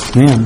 Man,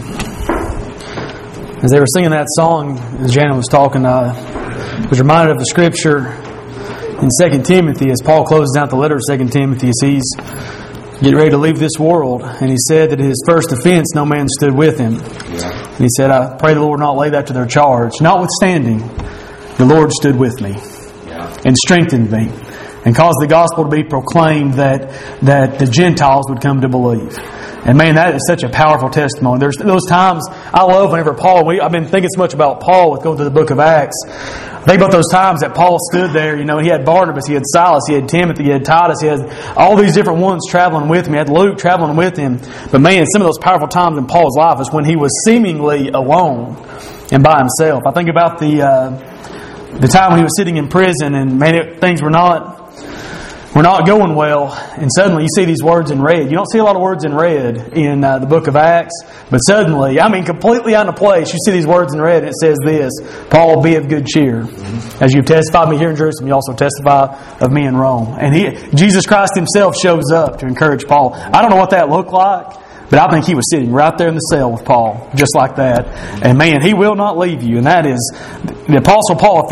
as they were singing that song, as Janet was talking, I was reminded of the scripture in 2 Timothy, as Paul closes out the letter of 2 Timothy, as he's getting ready to leave this world. And he said that his first offense, no man stood with him. And he said, I pray the Lord not lay that to their charge. Notwithstanding, the Lord stood with me and strengthened me and caused the gospel to be proclaimed that the Gentiles would come to believe. And man, that is such a powerful testimony. There's those times I love whenever I've been thinking so much about Paul with going through the book of Acts. I think about those times that Paul stood there, he had Barnabas, he had Silas, he had Timothy, he had Titus, he had all these different ones traveling with him. He had Luke traveling with him. But man, some of those powerful times in Paul's life is when he was seemingly alone and by himself. I think about the time when he was sitting in prison and man, things were not going well, and suddenly you see these words in red. You don't see a lot of words in red in the book of Acts, but suddenly, completely out of place, you see these words in red, and it says this, Paul, be of good cheer. As you've testified me here in Jerusalem, you also testify of me in Rome. And Jesus Christ Himself shows up to encourage Paul. I don't know what that looked like, but I think He was sitting right there in the cell with Paul, just like that. And man, He will not leave you. And that is, the Apostle Paul,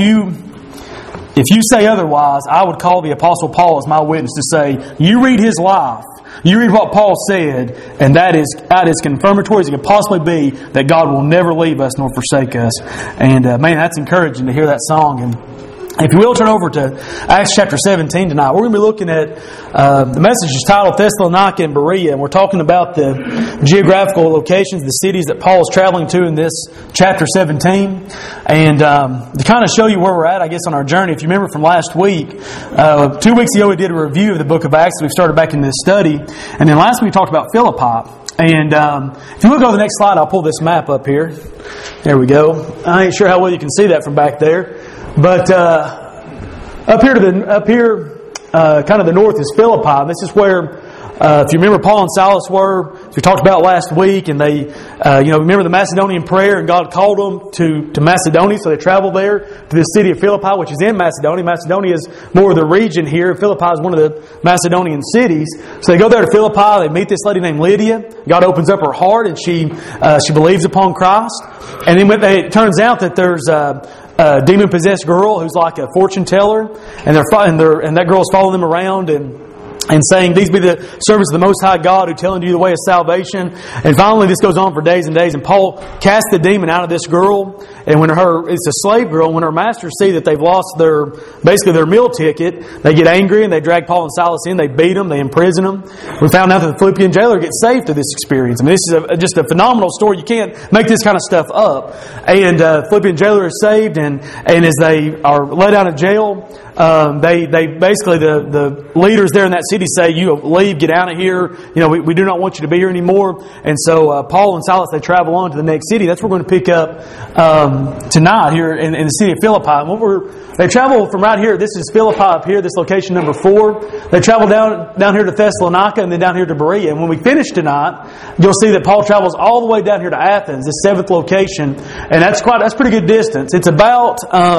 if you say otherwise, I would call the Apostle Paul as my witness to say, you read his life, you read what Paul said, and that is confirmatory as it can possibly be that God will never leave us nor forsake us. And man, that's encouraging to hear that song. And if you will, turn over to Acts chapter 17 tonight. We're going to be looking at, the message is titled Thessalonica and Berea, and we're talking about the geographical locations, the cities that Paul is traveling to in this chapter 17. And to kind of show you where we're at, I guess, on our journey, if you remember from last week, 2 weeks ago we did a review of the book of Acts. We've started back in this study. And then last week we talked about Philippi. And if you look over the next slide, I'll pull this map up here. There we go. I ain't sure how well you can see that from back there. But up here, kind of the north is Philippi. This is where, if you remember, Paul and Silas were. As we talked about last week, and they, remember the Macedonian prayer, and God called them to Macedonia, so they traveled there to the city of Philippi, which is in Macedonia. Macedonia is more of the region here. Philippi is one of the Macedonian cities. So they go there to Philippi. They meet this lady named Lydia. God opens up her heart, and she believes upon Christ. And then it turns out that there's a demon-possessed girl who's like a fortune teller, and that girl's following them around and saying, these be the servants of the Most High God who telling you the way of salvation. And finally this goes on for days and days, and Paul casts the demon out of this girl, and it's a slave girl, when her masters see that they've lost their meal ticket, they get angry and they drag Paul and Silas in, they beat them, they imprison them. We found out that the Philippian jailer gets saved through this experience. I mean, this is just a phenomenal story. You can't make this kind of stuff up. And Philippian jailer is saved, and as they are let out of jail, they basically, the leaders there in that city say, you leave, get out of here. We do not want you to be here anymore. And so Paul and Silas, they travel on to the next city. That's what we're going to pick up tonight here in the city of Philippi. And they travel from right here. This is Philippi up here. This location number 4. They travel down here to Thessalonica and then down here to Berea. And when we finish tonight, you'll see that Paul travels all the way down here to Athens, the 7th location, and that's pretty good distance. It's about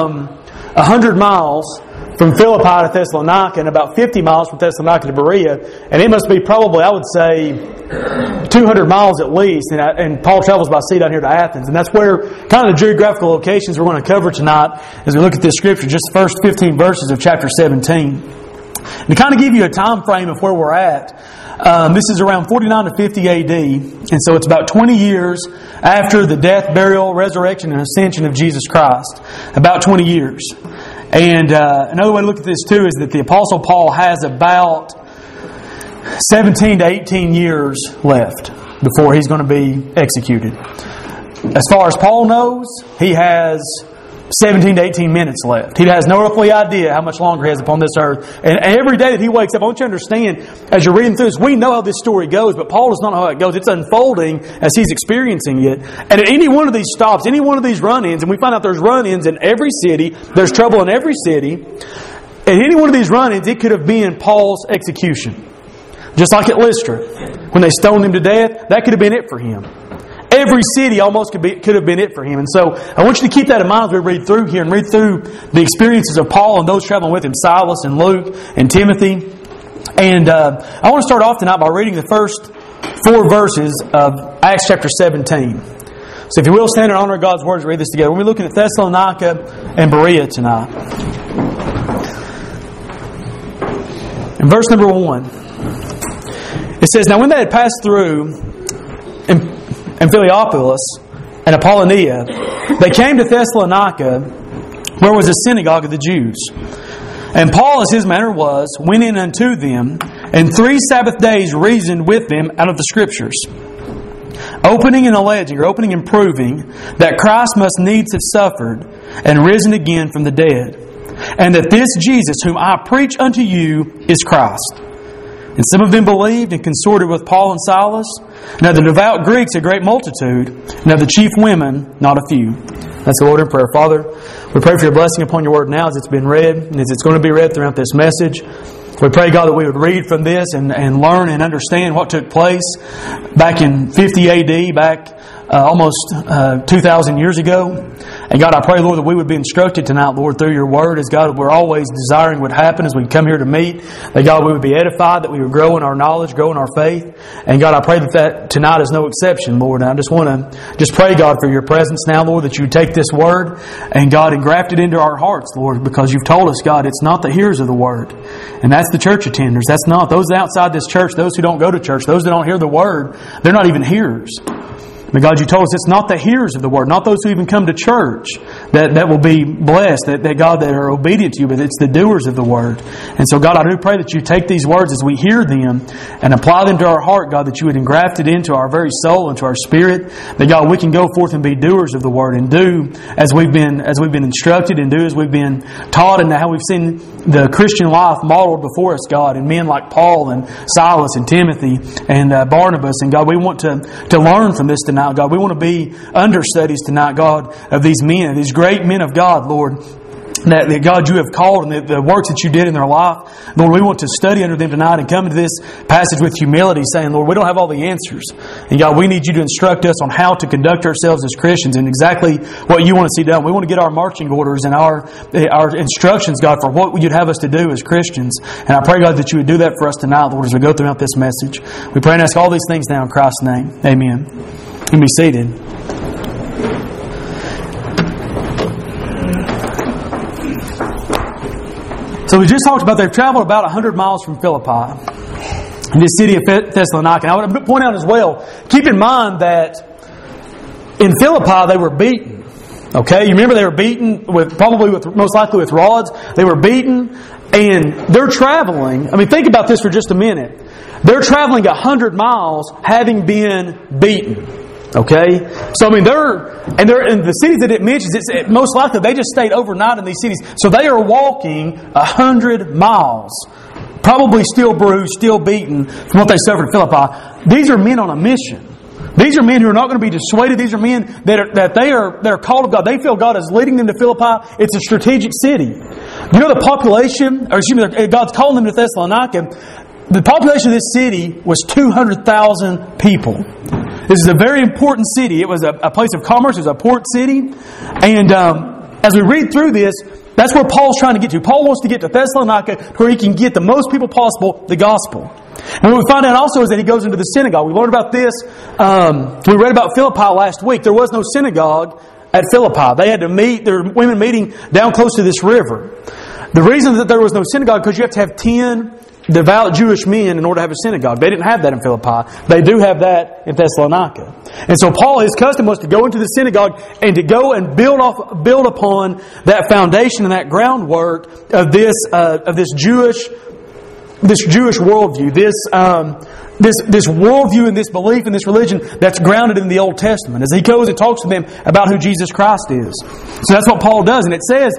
100 miles from Philippi to Thessalonica, and about 50 miles from Thessalonica to Berea, and it must be probably, I would say, 200 miles at least, and Paul travels by sea down here to Athens, and that's where kind of the geographical locations we're going to cover tonight as we look at this scripture, just the first 15 verses of chapter 17. And to kind of give you a time frame of where we're at, this is around 49 to 50 AD, and so it's about 20 years after the death, burial, resurrection, and ascension of Jesus Christ. About 20 years. And another way to look at this too is that the Apostle Paul has about 17 to 18 years left before he's going to be executed. As far as Paul knows, he has 17 to 18 minutes left. He has no earthly idea how much longer he has upon this earth. And every day that he wakes up, I want you to understand, as you're reading through this, we know how this story goes, but Paul does not know how it goes. It's unfolding as he's experiencing it. And at any one of these stops, any one of these run-ins, and we find out there's run-ins in every city, there's trouble in every city, at any one of these run-ins, it could have been Paul's execution. Just like at Lystra, when they stoned him to death, that could have been it for him. Every city almost could have been it for him. And so I want you to keep that in mind as we read through here and read through the experiences of Paul and those traveling with him, Silas and Luke and Timothy. And I want to start off tonight by reading the first 4 verses of Acts chapter 17. So if you will, stand in honor of God's Word as we read this together. We'll be looking at Thessalonica and Berea tonight. In verse number 1, it says, Now when they had passed through Amphipolis and Apollonia, they came to Thessalonica, where was a synagogue of the Jews. And Paul, as his manner was, went in unto them, and 3 Sabbath days reasoned with them out of the Scriptures, opening and alleging, or opening and proving, that Christ must needs have suffered and risen again from the dead, and that this Jesus whom I preach unto you is Christ. And some of them believed and consorted with Paul and Silas. Now the devout Greeks a great multitude, and of the chief women not a few. That's the Lord in prayer. Father, we pray for your blessing upon your word now as it's been read, and as it's going to be read throughout this message. We pray, God, that we would read from this and learn and understand what took place back in 50 A.D., back almost 2,000 years ago. And God, I pray, Lord, that we would be instructed tonight, Lord, through your word, as God, we're always desiring would happen as we come here to meet. That, God, we would be edified, that we would grow in our knowledge, grow in our faith. And God, I pray that tonight is no exception, Lord. And I just want to pray, God, for your presence now, Lord, that you would take this word and, God, engraft it into our hearts, Lord, because you've told us, God, it's not the hearers of the word. And that's the church attenders. That's not those outside this church, those who don't go to church, those that don't hear the word, they're not even hearers. But God, you told us it's not the hearers of the word, not those who even come to church that will be blessed, that God, that are obedient to you, but it's the doers of the word. And so, God, I do pray that you take these words as we hear them and apply them to our heart, God, that you would engraft it into our very soul, into our spirit, that, God, we can go forth and be doers of the word and do as we've been instructed and do as we've been taught, and how we've seen the Christian life modeled before us, God, and men like Paul and Silas and Timothy and Barnabas. And God, we want to learn from this tonight. God, we want to be understudies tonight, God, of these men, these great men of God, Lord, that God, you have called, and the works that you did in their life. Lord, we want to study under them tonight and come to this passage with humility, saying, Lord, we don't have all the answers. And God, we need you to instruct us on how to conduct ourselves as Christians and exactly what you want to see done. We want to get our marching orders and our instructions, God, for what you'd have us to do as Christians. And I pray, God, that you would do that for us tonight, Lord, as we go throughout this message. We pray and ask all these things now in Christ's name. Amen. You can be seated. So we just talked about they've traveled about 100 miles from Philippi, in this city of Thessalonica. And I want to point out as well, keep in mind that in Philippi they were beaten. Okay, you remember they were beaten most likely with rods. They were beaten, and they're traveling. I mean, think about this for just a minute. They're traveling 100 miles, having been beaten. Okay, so I mean, they're in the cities that it mentions. It's most likely they just stayed overnight in these cities, so they are walking 100 miles, probably still bruised, still beaten from what they suffered in Philippi. These are men on a mission. These are men who are not going to be dissuaded. These are men they're called of God. They feel God is leading them to Philippi. It's a strategic city. You know, the population, God's calling them to Thessalonica. The population of this city was 200,000 people. This is a very important city. It was a place of commerce. It was a port city. And as we read through this, that's where Paul's trying to get to. Paul wants to get to Thessalonica where he can get the most people possible the gospel. And what we find out also is that he goes into the synagogue. We learned about this. We read about Philippi last week. There was no synagogue at Philippi. They had to meet. There were women meeting down close to this river. The reason that there was no synagogue because you have to have 10 devout Jewish men in order to have a synagogue. They didn't have that in Philippi. They do have that in Thessalonica. And so Paul, his custom was to go into the synagogue and to go and build upon that foundation and that groundwork of this Jewish worldview, this worldview and this belief and this religion that's grounded in the Old Testament. As he goes and talks to them about who Jesus Christ is. So that's what Paul does. And it says,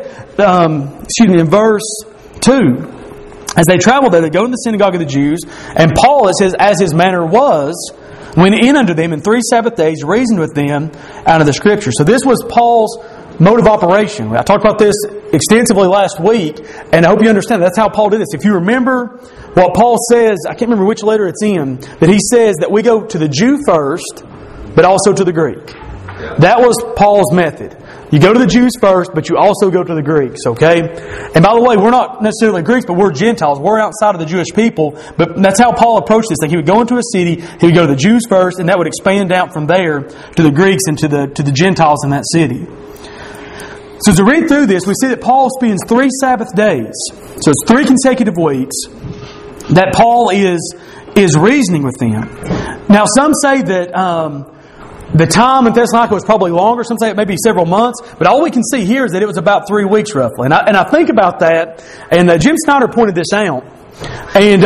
in verse 2, as they traveled there, they go to the synagogue of the Jews, and Paul, it says, as his manner was, went in unto them in 3 Sabbath days, reasoned with them out of the Scriptures. So this was Paul's mode of operation. I talked about this extensively last week, and I hope you understand that's how Paul did this. If you remember what Paul says, I can't remember which letter it's in, that he says that we go to the Jew first, but also to the Greek. That was Paul's method. You go to the Jews first, but you also go to the Greeks, okay? And by the way, we're not necessarily Greeks, but we're Gentiles. We're outside of the Jewish people. But that's how Paul approached this thing. He would go into a city, he would go to the Jews first, and that would expand out from there to the Greeks and to the Gentiles in that city. So as we read through this, we see that Paul spends 3 Sabbath days. So it's 3 consecutive weeks that Paul is reasoning with them. Now, some say that the time in Thessalonica was probably longer. Some say it may be several months. But all we can see here is that it was about 3 weeks roughly. And I think about that. And Jim Snyder pointed this out. And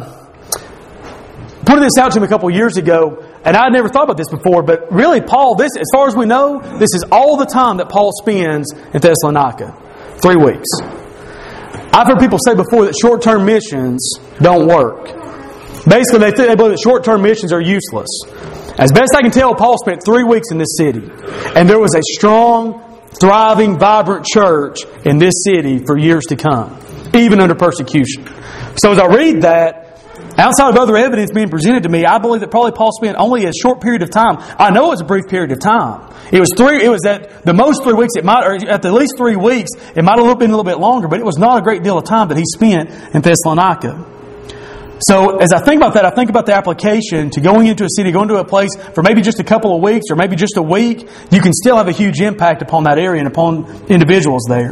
pointed this out to him a couple years ago. And I'd never thought about this before. But really, Paul, this, as far as we know, this is all the time that Paul spends in Thessalonica. 3 weeks. I've heard people say before that short-term missions don't work. Basically, they believe that short-term missions are useless. As best I can tell, Paul spent 3 weeks in this city. And there was a strong, thriving, vibrant church in this city for years to come, even under persecution. So as I read that, outside of other evidence being presented to me, I believe that probably Paul spent only a short period of time. I know it was a brief period of time. It was at the most 3 weeks, or at the least 3 weeks, it might have been a little bit longer, but it was not a great deal of time that he spent in Thessalonica. So as I think about that, I think about the application to going into a city, going to a place for maybe just a couple of weeks or maybe just a week. You can still have a huge impact upon that area and upon individuals there.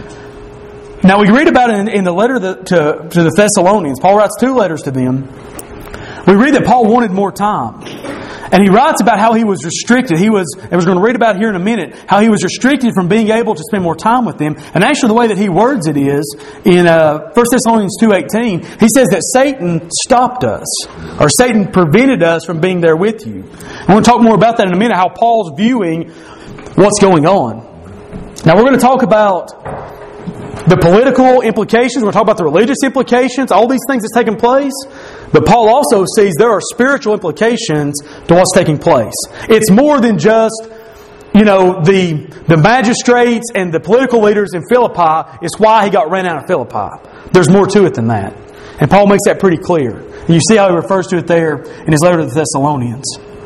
Now we read about it in the letter to the Thessalonians. Paul writes 2 letters to them. We read that Paul wanted more time. And he writes about how he was restricted. And we're going to read about here in a minute, how he was restricted from being able to spend more time with them. And actually the way that he words it is, in 1 Thessalonians 2:18, he says that Satan stopped us, or Satan prevented us from being there with you. I want to talk more about that in a minute, how Paul's viewing what's going on. Now we're going to talk about the political implications, we're going to talk about the religious implications, all these things that's taking place. But Paul also sees there are spiritual implications to what's taking place. It's more than just, the magistrates and the political leaders in Philippi. It's why he got ran out of Philippi. There's more to it than that. And Paul makes that pretty clear. And you see how he refers to it there in his letter to the Thessalonians.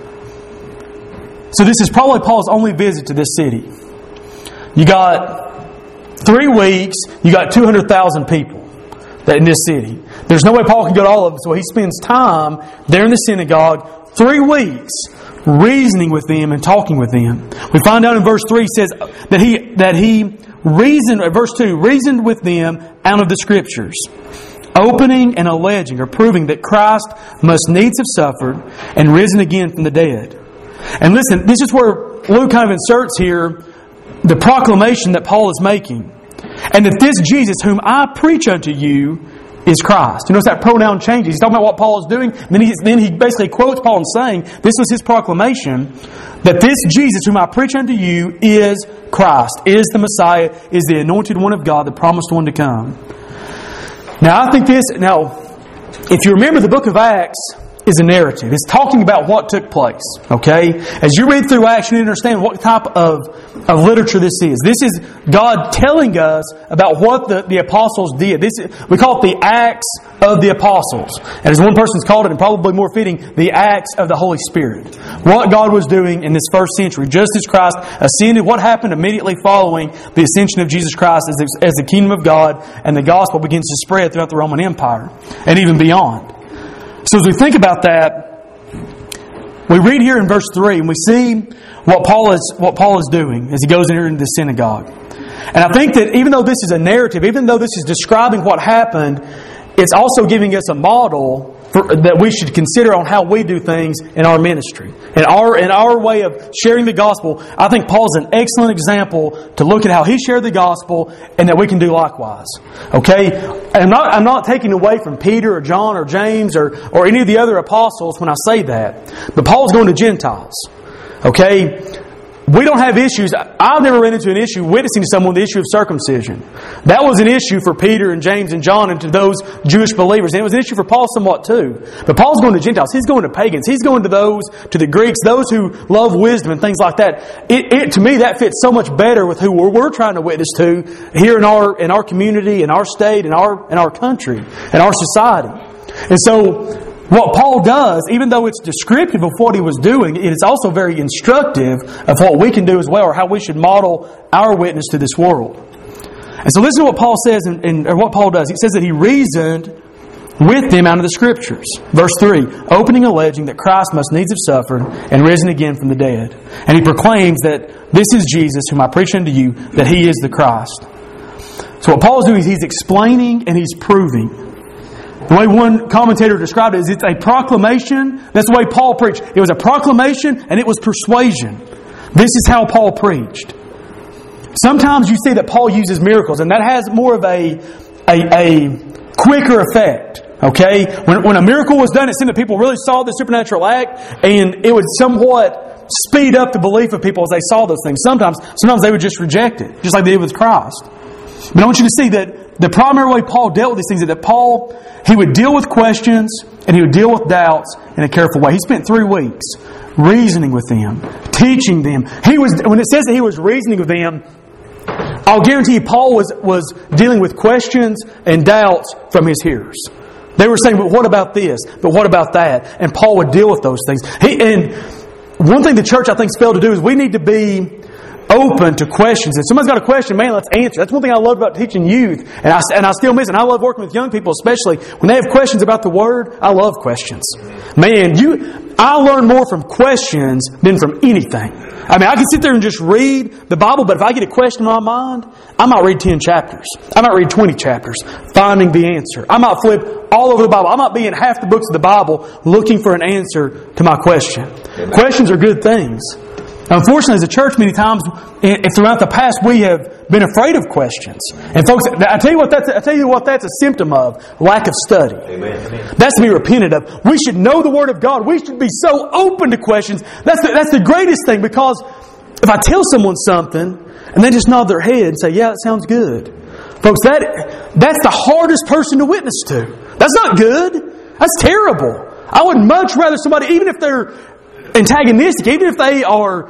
So this is probably Paul's only visit to this city. You got 3 weeks, you got 200,000 people that in this city. There's no way Paul can go to all of them, so he spends time there in the synagogue, 3 weeks, reasoning with them and talking with them. We find out in verse 3 says that he reasoned, verse 2, reasoned with them out of the Scriptures, opening and alleging or proving that Christ must needs have suffered and risen again from the dead. And listen, this is where Luke kind of inserts here the proclamation that Paul is making. And that this Jesus whom I preach unto you is Christ. You notice that pronoun changes. He's talking about what Paul is doing. Then he basically quotes Paul and saying, this was his proclamation, that this Jesus whom I preach unto you is Christ, is the Messiah, is the anointed one of God, the promised one to come. Now if you remember, the book of Acts is a narrative. It's talking about what took place. Okay? As you read through Acts, you understand what type of literature this is. This is God telling us about what the apostles did. We call it the Acts of the Apostles. And as one person's called it, and probably more fitting, the Acts of the Holy Spirit. What God was doing in this first century, just as Christ ascended, what happened immediately following the ascension of Jesus Christ as the kingdom of God and the gospel begins to spread throughout the Roman Empire and even beyond. So as we think about that, we read here in verse 3 and we see what Paul is doing as he goes in here into the synagogue. And I think that even though this is a narrative, even though this is describing what happened, it's also giving us a model that we should consider on how we do things in our ministry. In our way of sharing the gospel, I think Paul's an excellent example to look at how he shared the gospel and that we can do likewise. Okay? And I'm not taking away from Peter or John or James or any of the other apostles when I say that. But Paul's going to Gentiles. Okay? We don't have issues. I've never run into an issue witnessing to someone the issue of circumcision. That was an issue for Peter and James and John and to those Jewish believers. And it was an issue for Paul somewhat too. But Paul's going to Gentiles. He's going to pagans. He's going to the Greeks, those who love wisdom and things like that. To me, that fits so much better with who we're trying to witness to here in our community, in our state, in our country, in our society. And so what Paul does, even though it's descriptive of what he was doing, it is also very instructive of what we can do as well, or how we should model our witness to this world. And so listen to what Paul says, or what Paul does. He says that he reasoned with them out of the Scriptures. Verse 3, opening alleging that Christ must needs have suffered and risen again from the dead. And he proclaims that this is Jesus, whom I preach unto you, that He is the Christ. So what Paul's doing is he's explaining and he's proving. The way one commentator described it is it's a proclamation. That's the way Paul preached. It was a proclamation and it was persuasion. This is how Paul preached. Sometimes you see that Paul uses miracles, and that has more of a quicker effect. Okay? When a miracle was done, it seemed that people really saw the supernatural act, and it would somewhat speed up the belief of people as they saw those things. Sometimes they would just reject it, just like they did with Christ. But I want you to see that the primary way Paul dealt with these things is that Paul, he would deal with questions and he would deal with doubts in a careful way. He spent 3 weeks reasoning with them, teaching them. When it says that he was reasoning with them, I'll guarantee you Paul was dealing with questions and doubts from his hearers. They were saying, but what about this? But what about that? And Paul would deal with those things. And one thing the church, I think, has failed to do is we need to be open to questions. If somebody's got a question, man, let's answer. That's one thing I love about teaching youth, and I still miss it. And I love working with young people, especially when they have questions about the Word. I love questions. Man, I learn more from questions than from anything. I mean, I can sit there and just read the Bible, but if I get a question in my mind, I might read 10 chapters. I might read 20 chapters, finding the answer. I might flip all over the Bible. I might be in half the books of the Bible looking for an answer to my question. Amen. Questions are good things. Unfortunately, as a church, many times, throughout the past, we have been afraid of questions. And folks, I tell you what that's a symptom of: lack of study. Amen. That's to be repented of. We should know the Word of God. We should be so open to questions. That's the greatest thing, because if I tell someone something and they just nod their head and say, "Yeah, that sounds good," folks, that's the hardest person to witness to. That's not good. That's terrible. I would much rather somebody, even if they're antagonistic, even if they are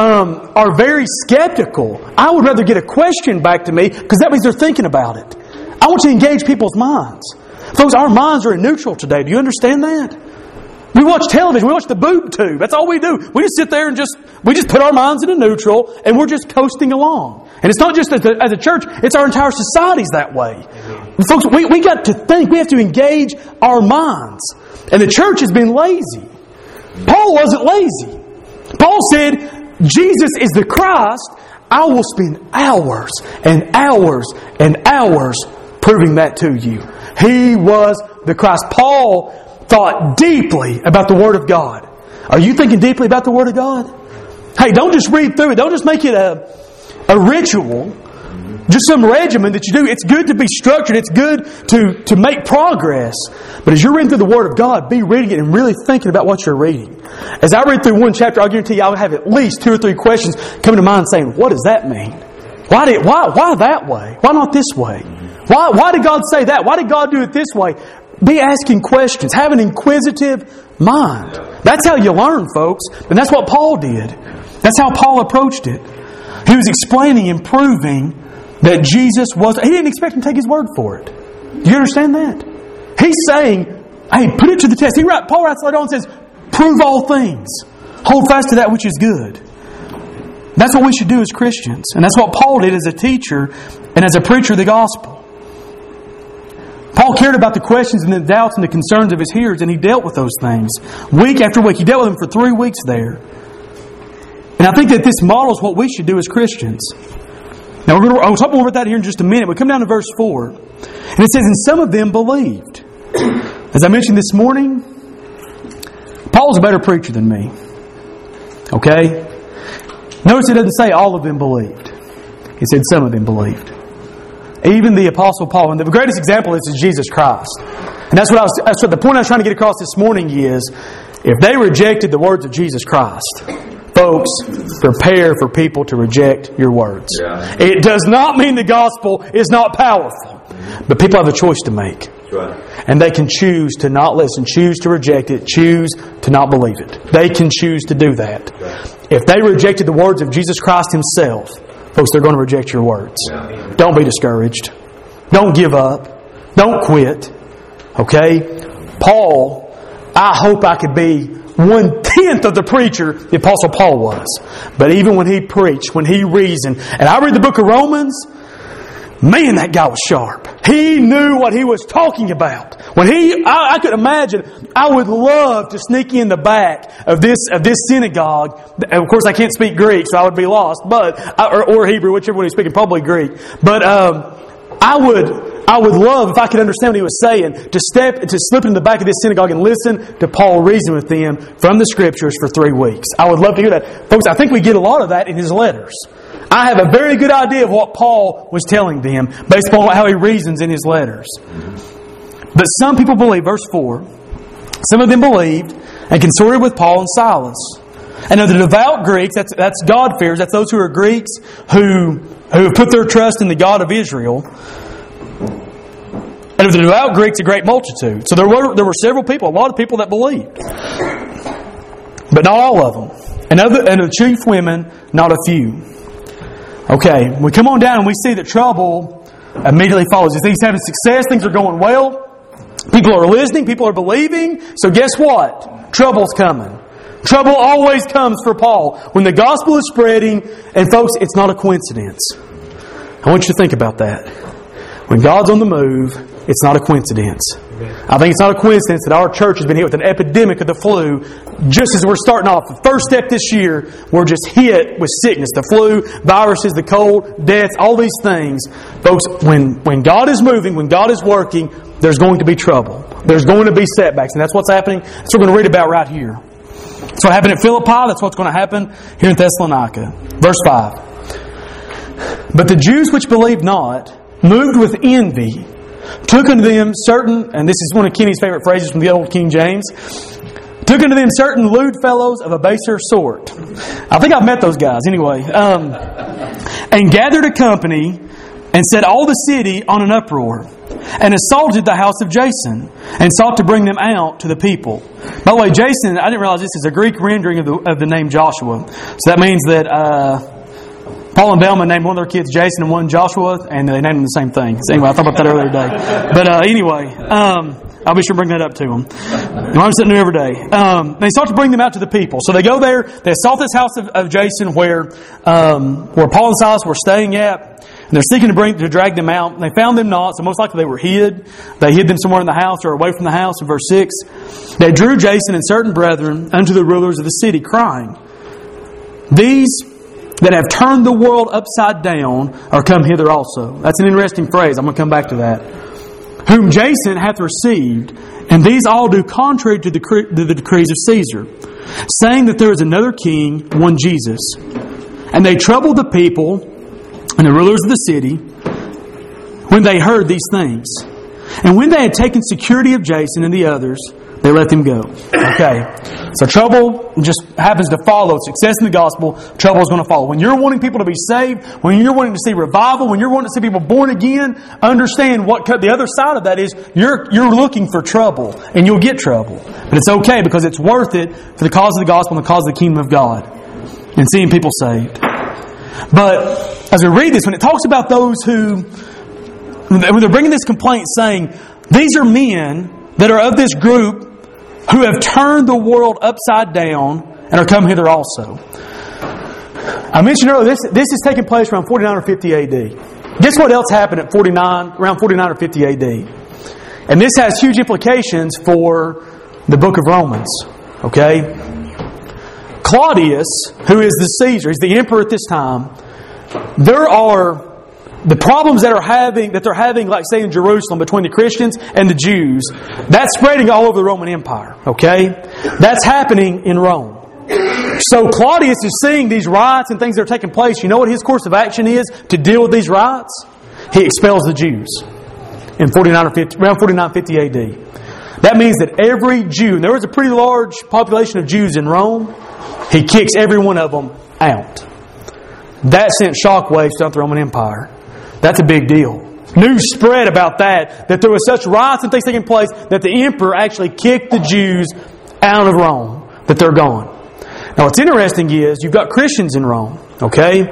very skeptical, I would rather get a question back to me, because that means they're thinking about it. I want to engage people's minds. Folks, our minds are in neutral today. Do you understand that? We watch television. We watch the boob tube. That's all we do. We just sit there and we just put our minds into neutral, and we're just coasting along. And it's not just as a church. It's our entire society's that way. And folks, we got to think. We have to engage our minds. And the church has been lazy. Paul wasn't lazy. Paul said, Jesus is the Christ. I will spend hours and hours and hours proving that to you. He was the Christ. Paul thought deeply about the Word of God. Are you thinking deeply about the Word of God? Hey, don't just read through it. Don't just make it a ritual. Just some regimen that you do. It's good to be structured. It's good to make progress. But as you're reading through the Word of God, be reading it and really thinking about what you're reading. As I read through one chapter, I'll guarantee you I'll have at least 2 or 3 questions coming to mind saying, what does that mean? Why that way? Why not this way? Why did God say that? Why did God do it this way? Be asking questions. Have an inquisitive mind. That's how you learn, folks. And that's what Paul did. That's how Paul approached it. He was explaining and proving that Jesus was... He didn't expect him to take his word for it. Do you understand that? He's saying, hey, put it to the test. Paul writes later on and says, prove all things. Hold fast to that which is good. That's what we should do as Christians. And that's what Paul did as a teacher and as a preacher of the gospel. Paul cared about the questions and the doubts and the concerns of his hearers, and he dealt with those things week after week. He dealt with them for 3 weeks there. And I think that this models what we should do as Christians. Now, I'll talk more about that here in just a minute. But come down to verse 4. And it says, and some of them believed. As I mentioned this morning, Paul's a better preacher than me. Okay? Notice it doesn't say all of them believed. It said some of them believed. Even the Apostle Paul. And the greatest example is Jesus Christ. And that's what the point I was trying to get across this morning is, if they rejected the words of Jesus Christ, folks, prepare for people to reject your words. Yeah. It does not mean the gospel is not powerful. But people have a choice to make. Right. And they can choose to not listen, choose to reject it, choose to not believe it. They can choose to do that. Right. If they rejected the words of Jesus Christ Himself, folks, they're going to reject your words. Yeah. Don't be discouraged. Don't give up. Don't quit. Okay? Paul I hope I could be 1/10 of the preacher the Apostle Paul was. But even when he preached, when he reasoned, and I read the book of Romans, man, that guy was sharp. He knew what he was talking about. When I could imagine, I would love to sneak in the back of this synagogue. Of course, I can't speak Greek, so I would be lost, or Hebrew, whichever one he's speaking, probably Greek. But I would love, if I could understand what he was saying, to slip in the back of this synagogue and listen to Paul reason with them from the Scriptures for 3 weeks. I would love to hear that. Folks, I think we get a lot of that in his letters. I have a very good idea of what Paul was telling them based upon how he reasons in his letters. But some people believe, verse 4, some of them believed and consorted with Paul and Silas. And of the devout Greeks, that's God-fearers, that's those who are Greeks who have put their trust in the God of Israel. And of the devout Greeks, a great multitude. So there were several people, a lot of people that believed. But not all of them. And of the chief women, not a few. Okay, we come on down and we see that trouble immediately follows. He's having success, things are going well. People are listening, people are believing. So guess what? Trouble's coming. Trouble always comes for Paul when the gospel is spreading. And folks, it's not a coincidence. I want you to think about that. When God's on the move, it's not a coincidence. I think it's not a coincidence that our church has been hit with an epidemic of the flu just as we're starting off. The first step this year, we're just hit with sickness. The flu, viruses, the cold, deaths, all these things. Folks, when God is moving, when God is working, there's going to be trouble. There's going to be setbacks. And that's what's happening. That's what we're going to read about right here. That's what happened at Philippi. That's what's going to happen here in Thessalonica. Verse 5. But the Jews which believed not, moved with envy, took unto them certain, and this is one of Kenny's favorite phrases from the old King James, took unto them certain lewd fellows of a baser sort. I think I've met those guys anyway. And gathered a company and set all the city on an uproar, and assaulted the house of Jason, and sought to bring them out to the people. By the way, Jason, I didn't realize this is a Greek rendering of the name Joshua. So that means that Paul and Velma named one of their kids Jason and one Joshua, and they named them the same thing. So anyway, I thought about that earlier today. But anyway, I'll be sure to bring that up to them. I'm something new every day. They sought to bring them out to the people. So they go there, they assault this house of Jason where Paul and Silas were staying at. And they're seeking to drag them out. And they found them not, so most likely they were hid. They hid them somewhere in the house or away from the house in verse 6. They drew Jason and certain brethren unto the rulers of the city, crying, These that have turned the world upside down are come hither also. That's an interesting phrase. I'm going to come back to that. Whom Jason hath received, and these all do contrary to the decrees of Caesar, saying that there is another king, one Jesus. And they troubled the people and the rulers of the city when they heard these things. And when they had taken security of Jason and the others, they let them go. Okay. So trouble just happens to follow success in the gospel. Trouble is going to follow. When you're wanting people to be saved, when you're wanting to see revival, when you're wanting to see people born again, understand what the other side of that is. You're looking for trouble, and you'll get trouble. But it's okay because it's worth it for the cause of the gospel and the cause of the kingdom of God and seeing people saved. But as we read this, when it talks about those when they're bringing this complaint saying, these are men that are of this group who have turned the world upside down and are come hither also. I mentioned earlier, this is taking place around 49 or 50 AD. Guess what else happened at around 49 or 50 AD? And this has huge implications for the book of Romans. Okay? Claudius, who is the Caesar, he's the emperor at this time, there are the problems that they're having, like say in Jerusalem, between the Christians and the Jews, that's spreading all over the Roman Empire. Okay? That's happening in Rome. So Claudius is seeing these riots and things that are taking place. You know what his course of action is to deal with these riots? He expels the Jews in around 49, 50 AD. That means that every Jew, and there was a pretty large population of Jews in Rome, he kicks every one of them out. That sent shockwaves throughout the Roman Empire. That's a big deal. News spread about that there was such riots and things taking place that the emperor actually kicked the Jews out of Rome, that they're gone. Now what's interesting is you've got Christians in Rome, okay?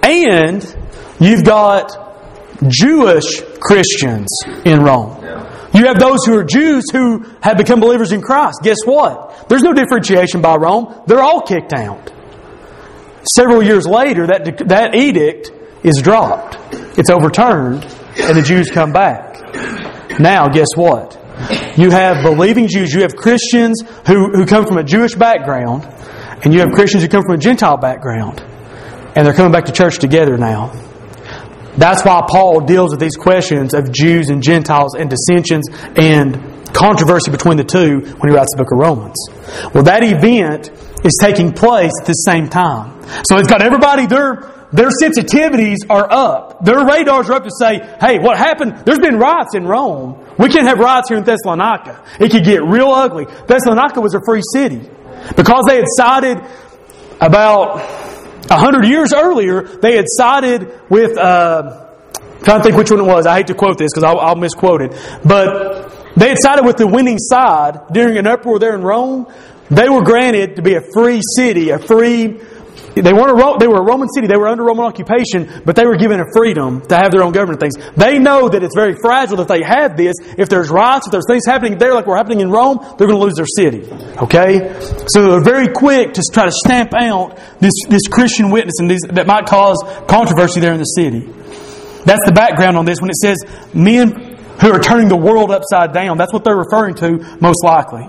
And you've got Jewish Christians in Rome. You have those who are Jews who have become believers in Christ. Guess what? There's no differentiation by Rome. They're all kicked out. Several years later, that edict is dropped. It's overturned, and the Jews come back. Now, guess what? You have believing Jews. You have Christians who come from a Jewish background, and you have Christians who come from a Gentile background. And they're coming back to church together now. That's why Paul deals with these questions of Jews and Gentiles and dissensions and controversy between the two when he writes the book of Romans. Well, that event is taking place at the same time. So it's got everybody, their sensitivities are up. Their radars are up to say, hey, what happened? There's been riots in Rome. We can't have riots here in Thessalonica. It could get real ugly. Thessalonica was a free city. Because they had sided about 100 years earlier, they had sided with, trying to think which one it was. I hate to quote this because I'll misquote it. But they had sided with the winning side during an uproar there in Rome. They were granted to be a free city, they were a Roman city. They were under Roman occupation, but they were given a freedom to have their own government things. They know that it's very fragile if they have this. If there's riots, if there's things happening there like were happening in Rome, they're going to lose their city. Okay? So they're very quick to try to stamp out this Christian witness and that might cause controversy there in the city. That's the background on this. When it says men who are turning the world upside down, that's what they're referring to most likely.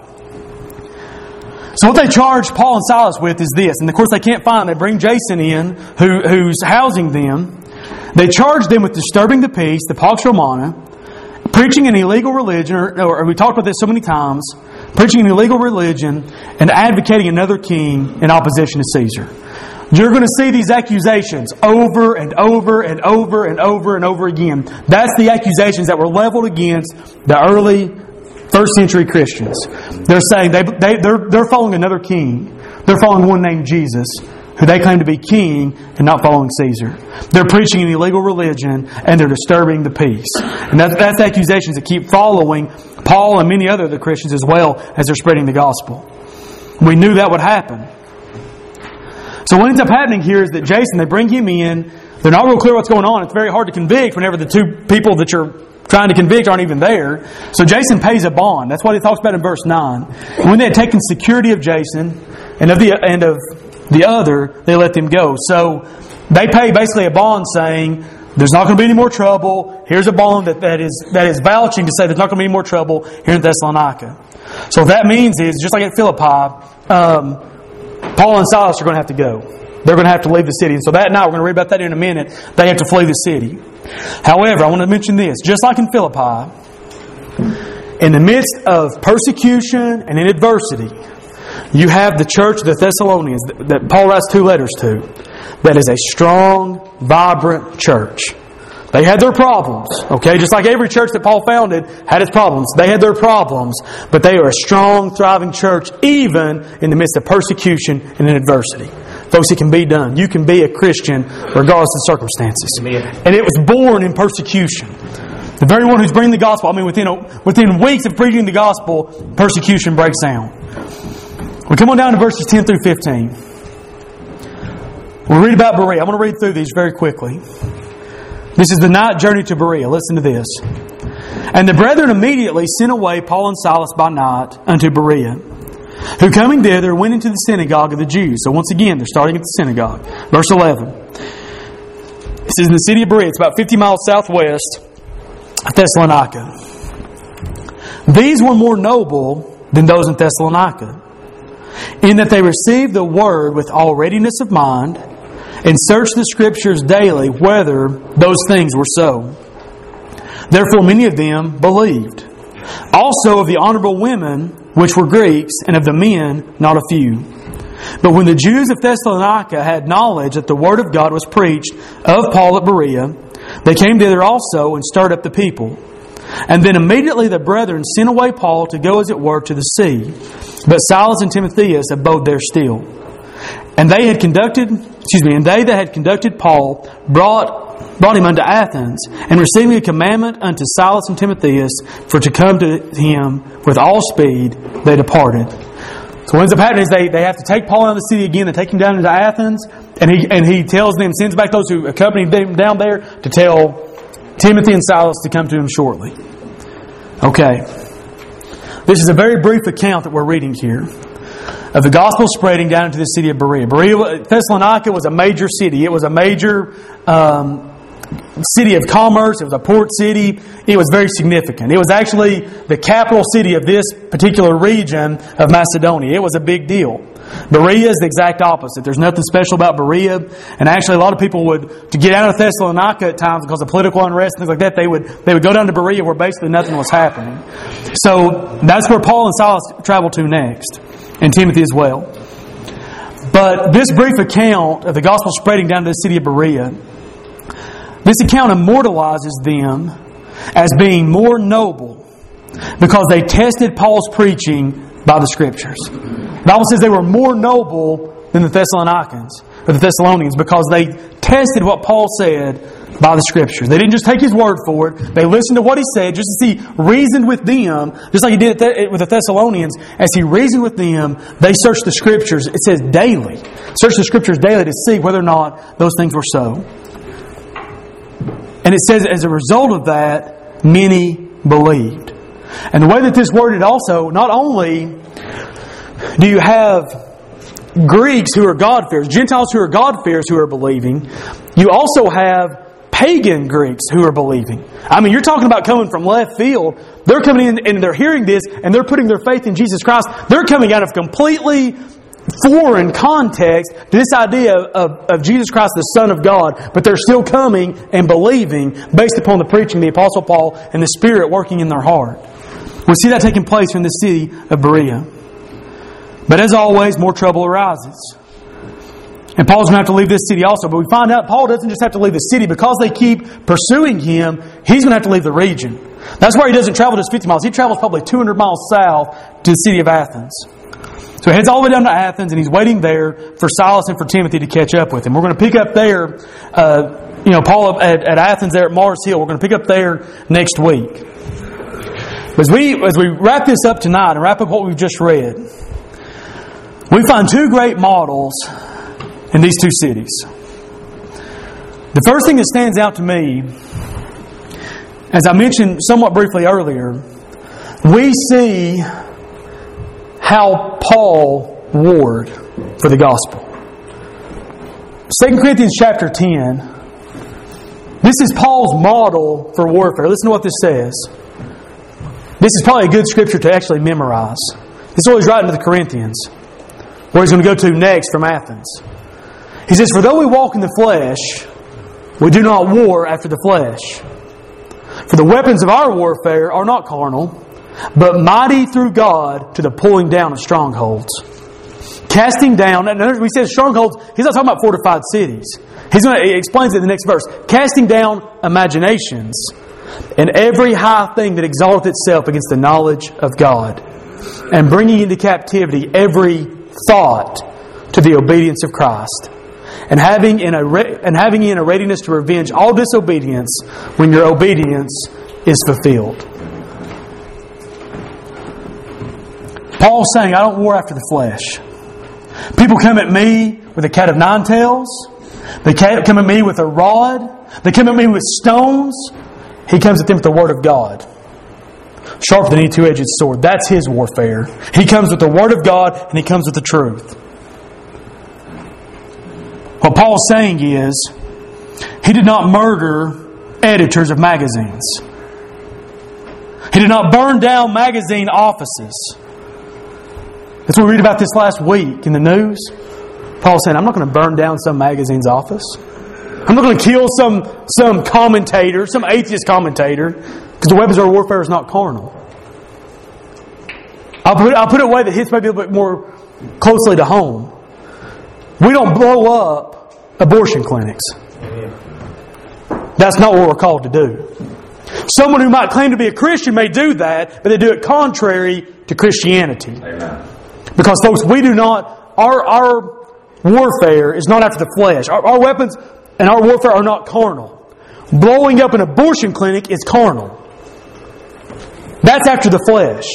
So what they charge Paul and Silas with is this. And of course they can't find it. They bring Jason in, who's housing them. They charge them with disturbing the peace, the Pax Romana, preaching an illegal religion, or we talked about this so many times, preaching an illegal religion, and advocating another king in opposition to Caesar. You're going to see these accusations over and over and over and over and over again. That's the accusations that were leveled against the early first century Christians. They're saying they're following another king. They're following one named Jesus, who they claim to be king and not following Caesar. They're preaching an illegal religion and they're disturbing the peace. And that's accusations that keep following Paul and many other of the Christians as well as they're spreading the gospel. We knew that would happen. So what ends up happening here is that Jason, they bring him in. They're not real clear what's going on. It's very hard to convict whenever the two people that you're trying to convict aren't even there. So Jason pays a bond. That's what he talks about in verse 9. And when they had taken security of Jason and of the other, they let them go. So they pay basically a bond saying, there's not going to be any more trouble. Here's a bond that is vouching to say there's not going to be any more trouble here in Thessalonica. So what that means is, just like at Philippi, Paul and Silas are going to have to go. They're going to have to leave the city. And so that night, we're going to read about that in a minute, they have to flee the city. However, I want to mention this. Just like in Philippi, in the midst of persecution and in adversity, you have the church of the Thessalonians that Paul writes 2 letters to, that is a strong, vibrant church. They had their problems, okay? Just like every church that Paul founded had its problems. They had their problems, but they are a strong, thriving church even in the midst of persecution and in adversity. Folks, it can be done. You can be a Christian regardless of circumstances. And it was born in persecution. The very one who's bringing the gospel, within weeks of preaching the gospel, persecution breaks down. We come on down to verses 10 through 15. We'll read about Berea. I'm going to read through these very quickly. This is the night journey to Berea. Listen to this. And the brethren immediately sent away Paul and Silas by night unto Berea, who coming thither went into the synagogue of the Jews. So once again, they're starting at the synagogue. Verse 11. This is in the city of Berea. It's about 50 miles southwest of Thessalonica. These were more noble than those in Thessalonica, in that they received the word with all readiness of mind, and searched the Scriptures daily whether those things were so. Therefore many of them believed. Also of the honorable women, which were Greeks, and of the men not a few. But when the Jews of Thessalonica had knowledge that the word of God was preached of Paul at Berea, they came thither also and stirred up the people. And then immediately the brethren sent away Paul to go as it were to the sea. But Silas and Timotheus abode there still. And they that had conducted Paul brought him unto Athens, and receiving a commandment unto Silas and Timotheus for to come to him with all speed, they departed. So what ends up happening is they have to take Paul out of the city again. They take him down into Athens, and he tells them, sends back those who accompanied them down there to tell Timothy and Silas to come to him shortly. Okay. This is a very brief account that we're reading here of the gospel spreading down into the city of Berea. Thessalonica was a major city. It was a major city of commerce. It was a port city. It was very significant. It was actually the capital city of this particular region of Macedonia. It was a big deal. Berea is the exact opposite. There's nothing special about Berea. And actually a lot of people would, to get out of Thessalonica at times because of political unrest and things like that, they would go down to Berea where basically nothing was happening. So that's where Paul and Silas traveled to next. And Timothy as well. But this brief account of the gospel spreading down to the city of Berea, this account immortalizes them as being more noble because they tested Paul's preaching by the Scriptures. The Bible says they were more noble than the Thessalonians because they tested what Paul said by the Scriptures. They didn't just take his word for it. They listened to what he said just as he reasoned with them, just like he did with the Thessalonians. As he reasoned with them, they searched the Scriptures. It says daily. Search the Scriptures daily to see whether or not those things were so. And it says as a result of that, many believed. And the way that this worded also, not only do you have Greeks who are God-fearers, Gentiles who are God-fearers who are believing, you also have pagan Greeks who are believing. I mean, you're talking about coming from left field. They're coming in and they're hearing this and they're putting their faith in Jesus Christ. They're coming out of completely foreign context to this idea of Jesus Christ, the Son of God, but they're still coming and believing based upon the preaching of the Apostle Paul and the Spirit working in their heart. We see that taking place in the city of Berea. But as always, more trouble arises. And Paul's going to have to leave this city also. But we find out Paul doesn't just have to leave the city. Because they keep pursuing him, he's going to have to leave the region. That's why he doesn't travel just 50 miles. He travels probably 200 miles south to the city of Athens. So he heads all the way down to Athens, and he's waiting there for Silas and for Timothy to catch up with him. We're going to pick up there, Paul at Athens there at Mars Hill. We're going to pick up there next week. As we wrap this up tonight and wrap up what we've just read, we find two great models in these two cities. The first thing that stands out to me, as I mentioned somewhat briefly earlier, we see how Paul warred for the gospel. 2 Corinthians chapter 10, this is Paul's model for warfare. Listen to what this says. This is probably a good scripture to actually memorize. This is what he's writing to the Corinthians, where he's going to go to next from Athens. He says, "For though we walk in the flesh, we do not war after the flesh. For the weapons of our warfare are not carnal, but mighty through God to the pulling down of strongholds." Casting down, and when he says strongholds, he's not talking about fortified cities. He explains it in the next verse. Casting down imaginations and every high thing that exalteth itself against the knowledge of God, and bringing into captivity every thought to the obedience of Christ, and having in a readiness to revenge all disobedience when your obedience is fulfilled. Paul's saying, I don't war after the flesh. People come at me with a cat of nine tails. They come at me with a rod. They come at me with stones. He comes at them with the Word of God, sharper than any two-edged sword. That's his warfare. He comes with the Word of God and he comes with the truth. What Paul's saying is, he did not murder editors of magazines. He did not burn down magazine offices. That's what we read about this last week in the news. Paul's saying, I'm not going to burn down some magazine's office. I'm not going to kill some commentator, some atheist commentator, because the weapons of our warfare is not carnal. I'll put it in a way that hits maybe a little bit more closely to home. We don't blow up abortion clinics. That's not what we're called to do. Someone who might claim to be a Christian may do that, but they do it contrary to Christianity. Amen. Because, folks, we do not, our warfare is not after the flesh. Our weapons and our warfare are not carnal. Blowing up an abortion clinic is carnal. That's after the flesh.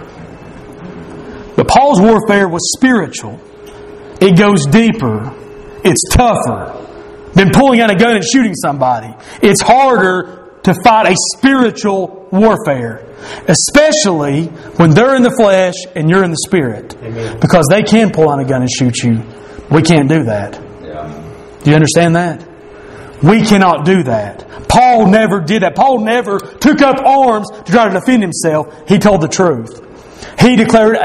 But Paul's warfare was spiritual. It goes deeper. It's tougher than pulling out a gun and shooting somebody. It's harder to fight a spiritual warfare, especially when they're in the flesh and you're in the Spirit. Amen. Because they can pull out a gun and shoot you. We can't do that. Do you understand that? We cannot do that. Paul never did that. Paul never took up arms to try to defend himself. He told the truth. He declared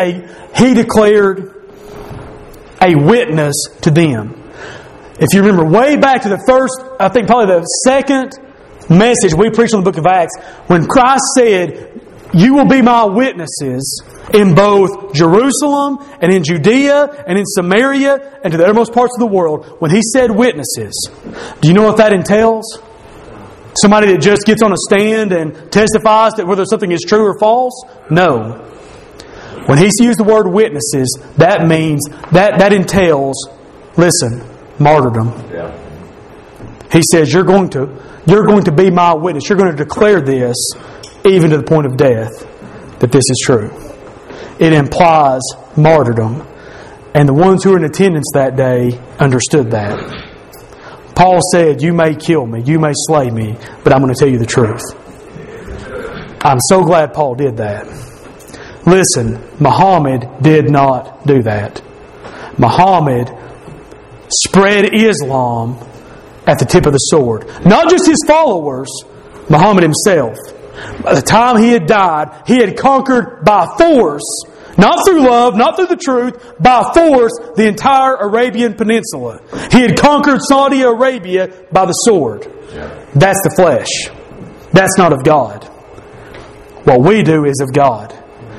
a witness to them. If you remember way back to the first, I think probably the second message we preached on the book of Acts, when Christ said, "You will be my witnesses in both Jerusalem and in Judea and in Samaria and to the uttermost parts of the world." When He said witnesses, do you know what that entails? Somebody that just gets on a stand and testifies that whether something is true or false? No. When He used the word witnesses, that means, that entails, listen, martyrdom. Yeah. He says, you're going to be my witness. You're going to declare this even to the point of death, that this is true. It implies martyrdom. And the ones who were in attendance that day understood that. Paul said, "You may kill me, you may slay me, but I'm going to tell you the truth." I'm so glad Paul did that. Listen, Muhammad did not do that. Muhammad spread Islam at the tip of the sword. Not just his followers, Muhammad himself. By the time he had died, he had conquered by force, not through love, not through the truth, by force, the entire Arabian Peninsula. He had conquered Saudi Arabia by the sword. That's the flesh. That's not of God. What we do is of God.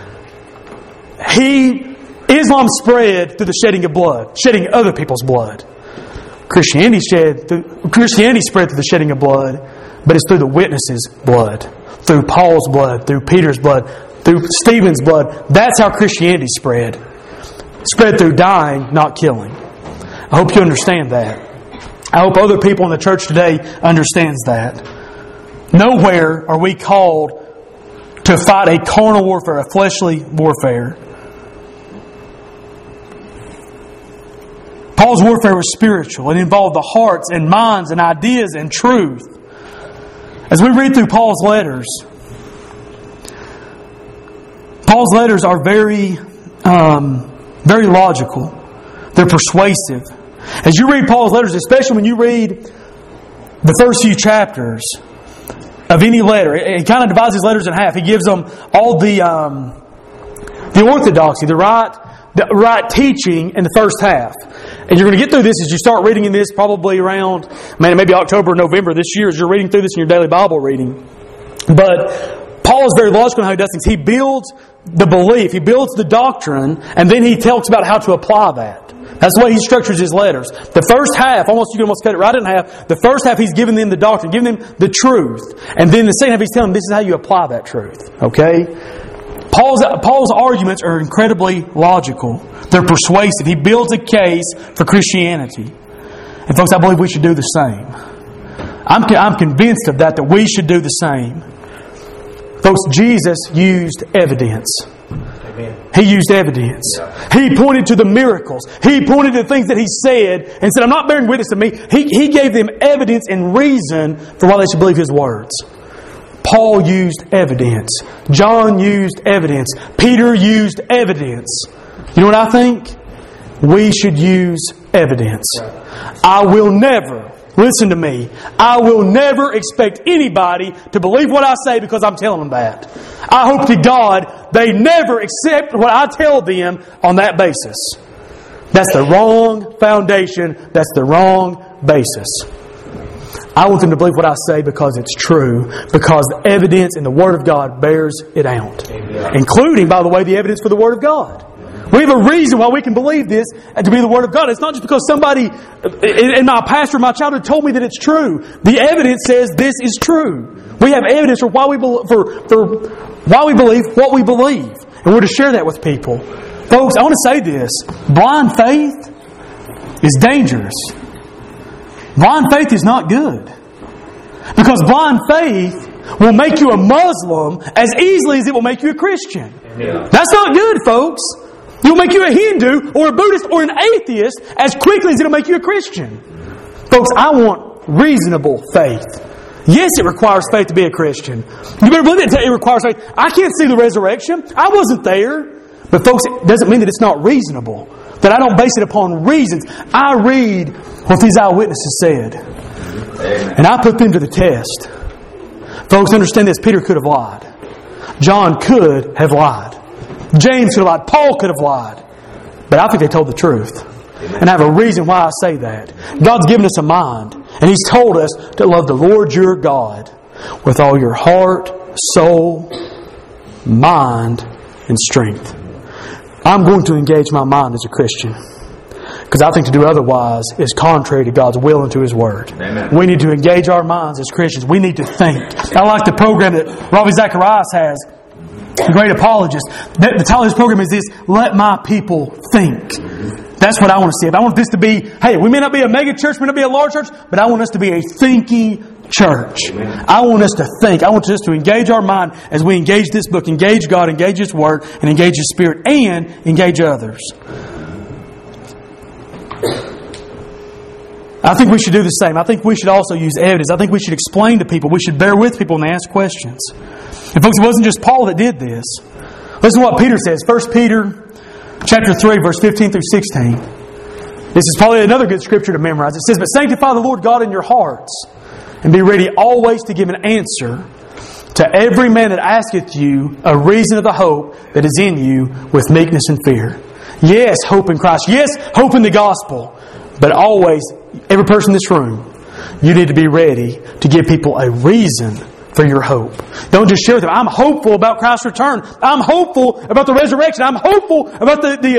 Islam spread through the shedding of blood, shedding other people's blood. Christianity spread through the shedding of blood, but it's through the witnesses' blood, through Paul's blood, through Peter's blood, through Stephen's blood. That's how Christianity spread. Spread through dying, not killing. I hope you understand that. I hope other people in the church today understands that. Nowhere are we called to fight a carnal warfare, a fleshly warfare. Paul's warfare was spiritual. It involved the hearts and minds and ideas and truth. As we read through Paul's letters are very logical. They're persuasive. As you read Paul's letters, especially when you read the first few chapters of any letter, he kind of divides his letters in half. He gives them all the orthodoxy, the right teaching in the first half. And you're going to get through this as you start reading in this probably around, maybe October or November this year as you're reading through this in your daily Bible reading. But Paul is very logical in how he does things. He builds the belief, he builds the doctrine, and then he talks about how to apply that. That's the way he structures his letters. The first half, you can almost cut it right in half. The first half he's giving them the doctrine, giving them the truth. And then the second half he's telling them this is how you apply that truth. Okay? Paul's arguments are incredibly logical. They're persuasive. He builds a case for Christianity. And folks, I believe we should do the same. I'm convinced of that we should do the same. Folks, Jesus used evidence. Amen. He used evidence. Yeah. He pointed to the miracles. He pointed to the things that He said and said, I'm not bearing witness to me. He gave them evidence and reason for why they should believe His words. Paul used evidence. John used evidence. Peter used evidence. You know what I think? We should use evidence. I will never, listen to me, I will never expect anybody to believe what I say because I'm telling them that. I hope to God they never accept what I tell them on that basis. That's the wrong foundation. That's the wrong basis. I want them to believe what I say because it's true. Because the evidence in the Word of God bears it out. Amen. Including, by the way, the evidence for the Word of God. We have a reason why we can believe this and to be the Word of God. It's not just because somebody in my pastor, my childhood told me that it's true. The evidence says this is true. We have evidence for why we believe what we believe. And we're to share that with people. Folks, I want to say this. Blind faith is dangerous. Blind faith is not good. Because blind faith will make you a Muslim as easily as it will make you a Christian. Yeah. That's not good, folks. It will make you a Hindu or a Buddhist or an atheist as quickly as it will make you a Christian. Folks, I want reasonable faith. Yes, it requires faith to be a Christian. You better believe it requires faith. I can't see the resurrection. I wasn't there. But folks, it doesn't mean that it's not reasonable. That I don't base it upon reasons. I read what these eyewitnesses said. And I put them to the test. Folks, understand this. Peter could have lied. John could have lied. James could have lied. Paul could have lied. But I think they told the truth. And I have a reason why I say that. God's given us a mind. And He's told us to love the Lord your God with all your heart, soul, mind, and strength. I'm going to engage my mind as a Christian. Because I think to do otherwise is contrary to God's will and to His Word. Amen. We need to engage our minds as Christians. We need to think. I like the program that Ravi Zacharias has. The great apologist. The title of his program is this: Let My People Think. That's what I want to see. If I want this to be, hey, we may not be a mega church, we may not be a large church, but I want us to be a thinking church. Amen. I want us to think. I want us to engage our mind as we engage this book, engage God, engage His Word, and engage His Spirit, and engage others. I think we should do the same. I think we should also use evidence. I think we should explain to people. We should bear with people when they ask questions. And folks, it wasn't just Paul that did this. Listen to what Peter says. 1 Peter chapter 3, verse 15 through 16. This is probably another good scripture to memorize. It says, But sanctify the Lord God in your hearts, and be ready always to give an answer to every man that asketh you a reason of the hope that is in you with meekness and fear. Yes, hope in Christ. Yes, hope in the gospel. But always, every person in this room, you need to be ready to give people a reason for your hope. Don't just share with them, I'm hopeful about Christ's return. I'm hopeful about the resurrection. I'm hopeful about the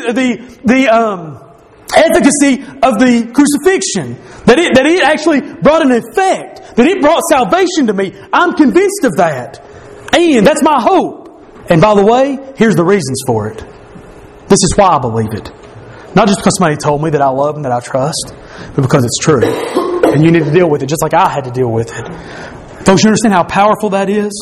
efficacy of the crucifixion. That it actually brought an effect. That it brought salvation to me. I'm convinced of that. And that's my hope. And by the way, here's the reasons for it. This is why I believe it. Not just because somebody told me that I love and that I trust, but because it's true. And you need to deal with it just like I had to deal with it. Folks, you understand how powerful that is?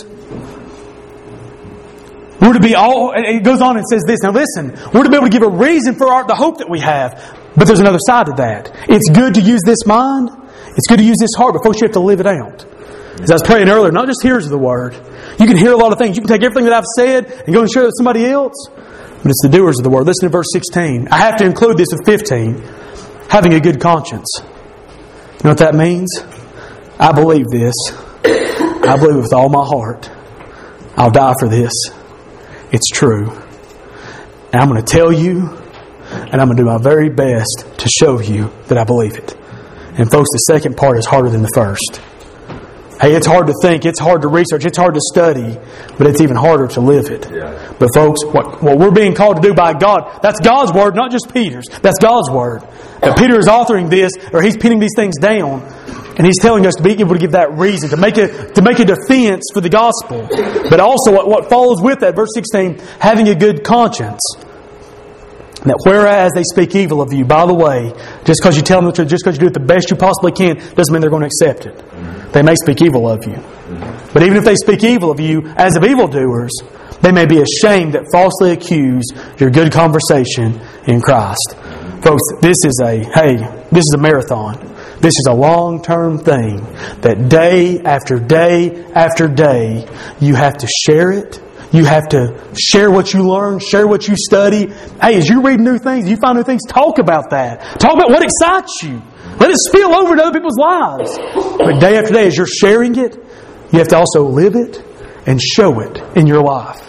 We're to be all, it goes on and says this. Now listen, we're to be able to give a reason for the hope that we have. But there's another side to that. It's good to use this mind. It's good to use this heart. But folks, you have to live it out. As I was praying earlier, not just hearers of the Word. You can hear a lot of things. You can take everything that I've said and go and share it with somebody else. But it's the doers of the Word. Listen to verse 16. I have to include this with 15. Having a good conscience. You know what that means? I believe this. I believe it with all my heart. I'll die for this. It's true. And I'm going to tell you, and I'm going to do my very best to show you that I believe it. And folks, the second part is harder than the first. Hey, it's hard to think, it's hard to research, it's hard to study, but it's even harder to live it. Yeah. But folks, what we're being called to do by God, that's God's Word, not just Peter's. That's God's Word. But Peter is authoring this, or he's pinning these things down, and he's telling us to be able to give that reason, to make a defense for the gospel. But also what follows with that, verse 16, having a good conscience. That whereas they speak evil of you, by the way, just because you tell them the truth, just because you do it the best you possibly can, doesn't mean they're going to accept it. They may speak evil of you. But even if they speak evil of you as of evildoers, they may be ashamed that falsely accuse your good conversation in Christ. Folks, this is a marathon. This is a long-term thing that day after day after day, you have to share it. You have to share what you learn, share what you study. Hey, as you read new things, you find new things, talk about that. Talk about what excites you. Let it spill over into other people's lives. But day after day, as you're sharing it, you have to also live it and show it in your life.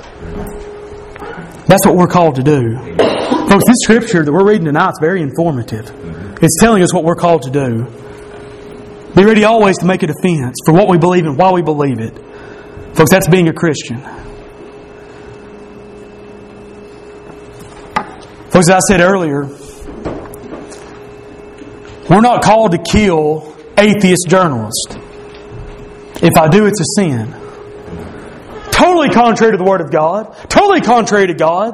That's what we're called to do. Folks, this scripture that we're reading tonight is very informative. It's telling us what we're called to do. Be ready always to make a defense for what we believe and why we believe it. Folks, that's being a Christian. Folks, as I said earlier, we're not called to kill atheist journalists. If I do, it's a sin. Totally contrary to the Word of God. Totally contrary to God.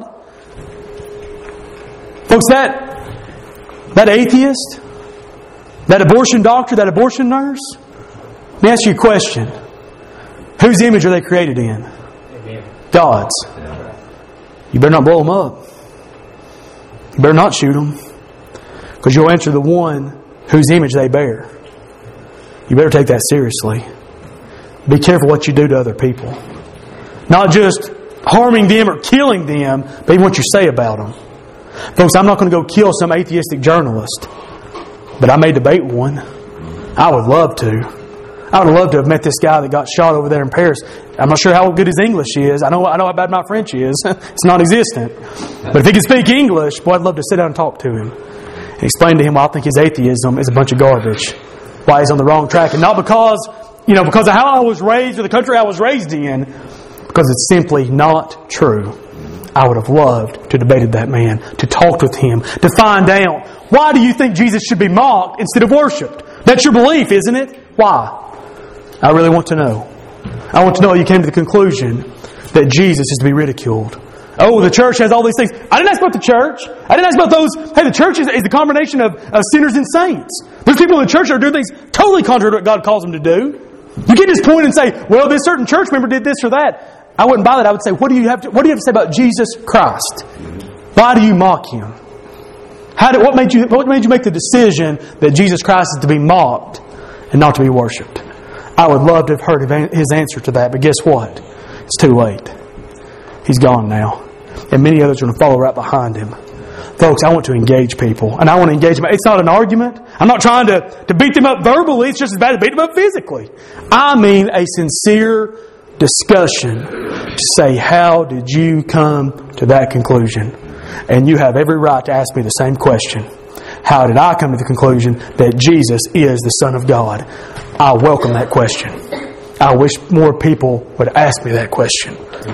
Folks, that atheist, that abortion doctor, that abortion nurse, let me ask you a question. Whose image are they created in? God's. You better not blow them up. You better not shoot them. Because you'll answer the one whose image they bear. You better take that seriously. be careful what you do to other people. Not just harming them or killing them, but even what you say about them. Folks, I'm not going to go kill some atheistic journalist, but I may debate one. I would love to. I would love to have met this guy that got shot over there in Paris. I'm not sure how good his English is. I know how bad my French is. It's non-existent. But if he can speak English, boy, I'd love to sit down and talk to him and explain to him why I think his atheism is a bunch of garbage. Why he's on the wrong track. And not because of how I was raised or the country I was raised in, because it's simply not true. I would have loved to have debated that man, to talk with him, to find out, why do you think Jesus should be mocked instead of worshipped? That's your belief, isn't it? Why? I really want to know. I want to know how you came to the conclusion that Jesus is to be ridiculed. Oh, the church has all these things. I didn't ask about the church. I didn't ask about those. Hey, the church is the combination of sinners and saints. There's people in the church that are doing things totally contrary to what God calls them to do. You can't just point and say, well, this certain church member did this or that. I wouldn't buy that. I would say, what do you have to say about Jesus Christ? Why do you mock Him? What made you make the decision that Jesus Christ is to be mocked and not to be worshipped? I would love to have heard his answer to that, but guess what? It's too late. He's gone now. And many others are going to follow right behind him. Folks, I want to engage people. And I want to engage them. It's not an argument. I'm not trying to beat them up verbally. It's just as bad to beat them up physically. I mean a sincere discussion to say, how did you come to that conclusion? And you have every right to ask me the same question. How did I come to the conclusion that Jesus is the Son of God? I welcome that question. I wish more people would ask me that question.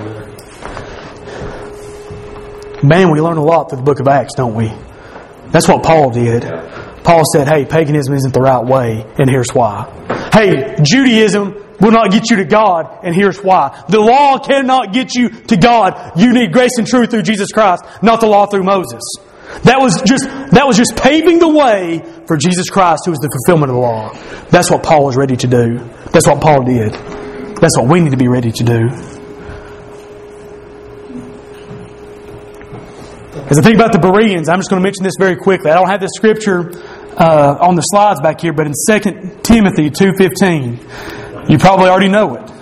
Man, we learn a lot through the book of Acts, don't we? That's what Paul did. Paul said, hey, paganism isn't the right way, and here's why. Hey, Judaism will not get you to God, and here's why. The law cannot get you to God. You need grace and truth through Jesus Christ, not the law through Moses. That was just paving the way for Jesus Christ, who is the fulfillment of the law. That's what Paul was ready to do. That's what Paul did. That's what we need to be ready to do. As I think about the Bereans, I'm just going to mention this very quickly. I don't have this scripture on the slides back here, but in 2 Timothy 2:15, you probably already know it.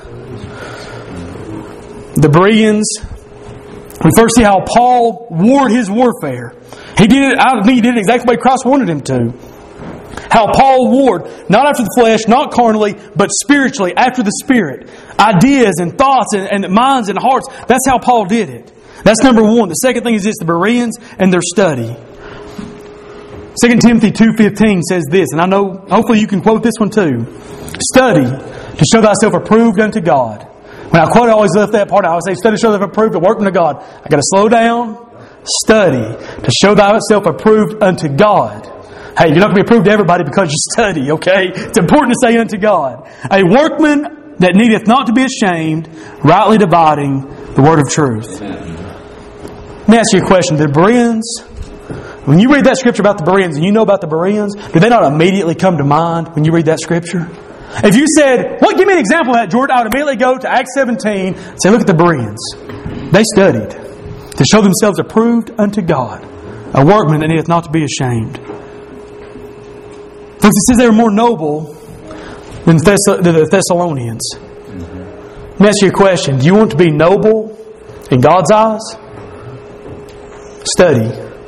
The Bereans, we first see how Paul warred his warfare. He did it. I think he did it exactly the way Christ wanted him to. How Paul warred, not after the flesh, not carnally, but spiritually, after the Spirit. Ideas and thoughts and minds and hearts. That's how Paul did it. That's number one. The second thing is this, the Bereans and their study. 2 Timothy 2:15 says this, and I know, hopefully you can quote this one too. Study to show thyself approved unto God. When I quote, I always left that part out. I always say, study to show thyself approved, a workman to God. I got to slow down. Study to show thyself approved unto God. Hey, you're not going to be approved to everybody because you study, okay? It's important to say unto God. A workman that needeth not to be ashamed, rightly dividing the word of truth. Let me ask you a question. The Bereans, when you read that scripture about the Bereans and you know about the Bereans, do they not immediately come to mind when you read that scripture? If you said, "What? Give me an example of that, George," I would immediately go to Acts 17 and say, look at the Bereans. They studied to show themselves approved unto God, a workman that needeth not to be ashamed. Folks, it says they were more noble than the Thessalonians. Let me ask you a question. Do you want to be noble in God's eyes? Study.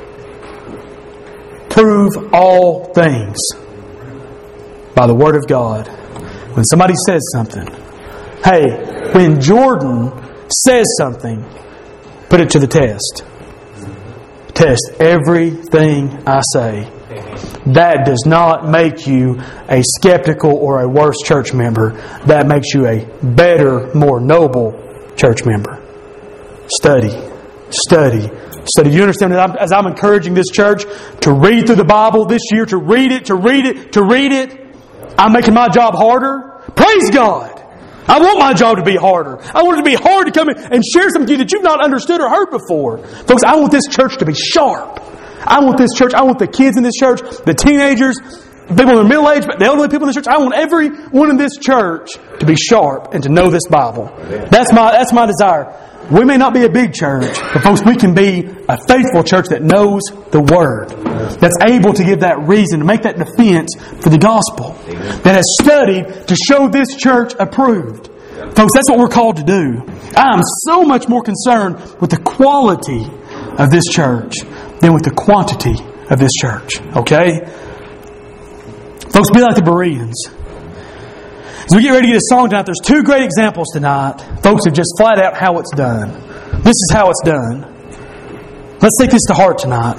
Prove all things by the Word of God. When somebody says something, hey, when Jordan says something, put it to the test. Test everything I say. That does not make you a skeptical or a worse church member. That makes you a better, more noble church member. Study. Study. Study. Do you understand that as I'm encouraging this church to read through the Bible this year, to read it, I'm making my job harder? Praise God! I want my job to be harder. I want it to be hard to come in and share something with you that you've not understood or heard before. Folks, I want this church to be sharp. I want this church, I want the kids in this church, the teenagers, people in their middle age, the elderly people in this church. I want everyone in this church to be sharp and to know this Bible. That's my desire. We may not be a big church, but folks, we can be a faithful church that knows the Word, that's able to give that reason, to make that defense for the gospel, that has studied to show this church approved. Folks, that's what we're called to do. I am so much more concerned with the quality of this church than with the quantity of this church. Okay? Folks, be like the Bereans. As we get ready to get a song tonight, there's two great examples tonight. Folks, of just flat out how it's done. This is how it's done. Let's take this to heart tonight.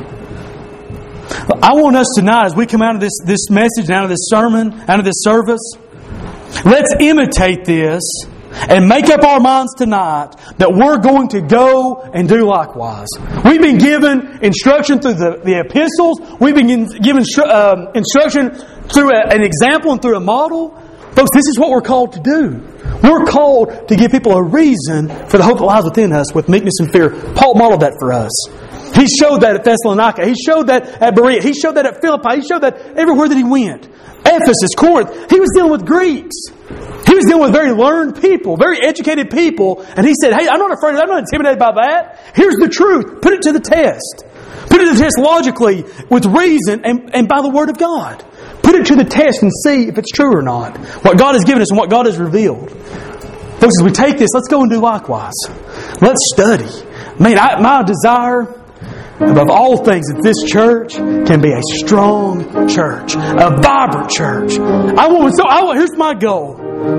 I want us tonight, as we come out of this message, out of this sermon, out of this service, let's imitate this and make up our minds tonight that we're going to go and do likewise. We've been given instruction through the epistles. We've been given instruction through an example and through a model. Folks, this is what we're called to do. We're called to give people a reason for the hope that lies within us with meekness and fear. Paul modeled that for us. He showed that at Thessalonica. He showed that at Berea. He showed that at Philippi. He showed that everywhere that he went. Ephesus, Corinth. He was dealing with Greeks. He was dealing with very learned people, very educated people. And he said, hey, I'm not afraid of that. I'm not intimidated by that. Here's the truth. Put it to the test. Put it to the test logically, with reason, and by the Word of God. Put it to the test and see if it's true or not. What God has given us and what God has revealed. Folks, as we take this, let's go and do likewise. Let's study. Man, my desire above all things that this church can be a strong church, a vibrant church. Here's my goal.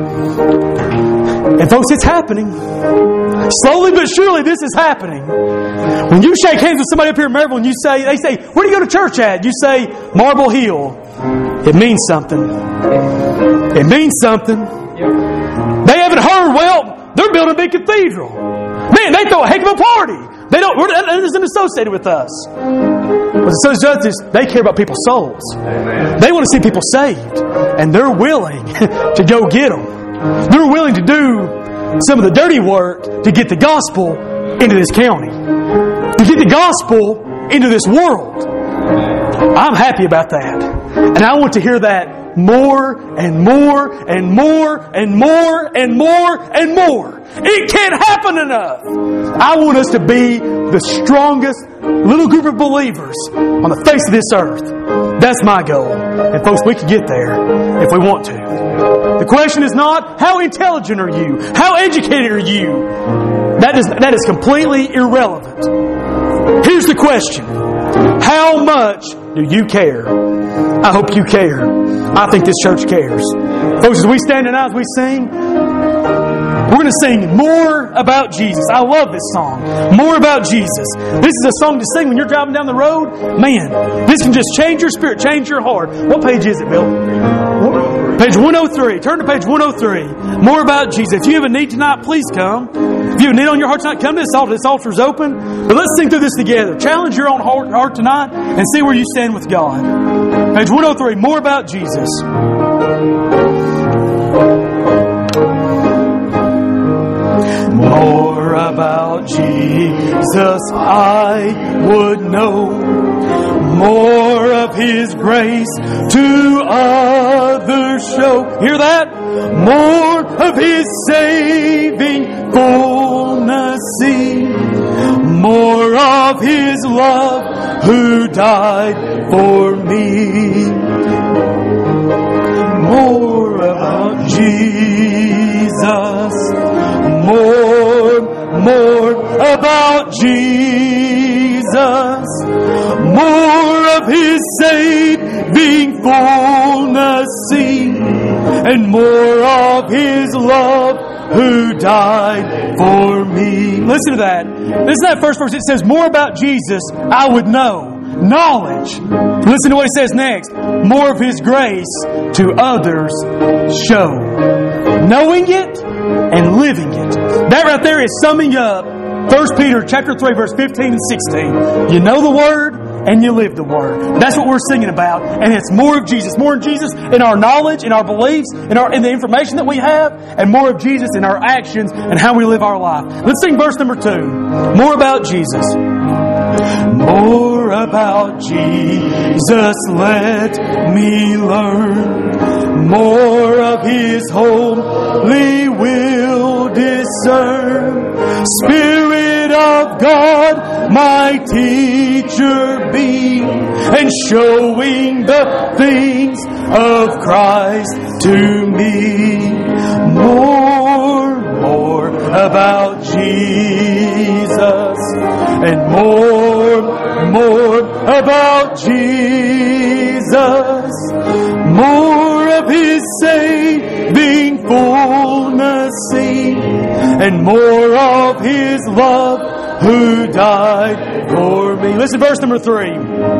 And folks, it's happening. Slowly but surely this is happening. When you shake hands with somebody up here in Maryville and they say, where do you go to church at? You say, Marble Hill. It means something. It means something. They haven't heard, well, they're building a big cathedral. Man, they throw a heck of a party. That isn't associated with us. What's associated with us, they care about people's souls. Amen. They want to see people saved. And they're willing to go get them. They're willing to do some of the dirty work to get the gospel into this county. To get the gospel into this world. I'm happy about that. And I want to hear that more and more and more and more and more and more. It can't happen enough. I want us to be the strongest little group of believers on the face of this earth. That's my goal. And folks, we can get there if we want to. The question is not, how intelligent are you? How educated are you? That is completely irrelevant. Here's the question. How much do you care? I hope you care. I think this church cares. Folks, as we stand tonight, as we sing, we're going to sing more about Jesus. I love this song. More about Jesus. This is a song to sing when you're driving down the road. Man, this can just change your spirit, change your heart. What page is it, Bill? Page 103. Turn to page 103. More about Jesus. If you have a need tonight, please come. If you have a need on your heart tonight, come to this altar. This altar is open. But let's sing through this together. Challenge your own heart tonight and see where you stand with God. Page 103. More about Jesus. More about Jesus I would know. More of His grace to others show. Hear that? More of His saving fullness see. More of His love who died for me. More about Jesus. More about Jesus. More of His saving fullness see. And more of His love who died for me. Listen to that. Listen to that first verse. It says, more about Jesus I would know. Knowledge. Listen to what it says next. More of His grace to others show. Knowing it and living it. That right there is summing up 1 Peter chapter 3, verse 15 and 16. You know the Word and you live the Word. That's what we're singing about. And it's more of Jesus. More of Jesus in our knowledge, in our beliefs, in the information that we have, and more of Jesus in our actions and how we live our life. Let's sing verse number 2. More about Jesus. More about Jesus, let me learn. More of His holy will discern. Spirit of God, my teacher be, and showing the things of Christ to me. More about Jesus, and more about Jesus, more of His saving fullness seen, and more of His love who died for me. Listen to verse number 3.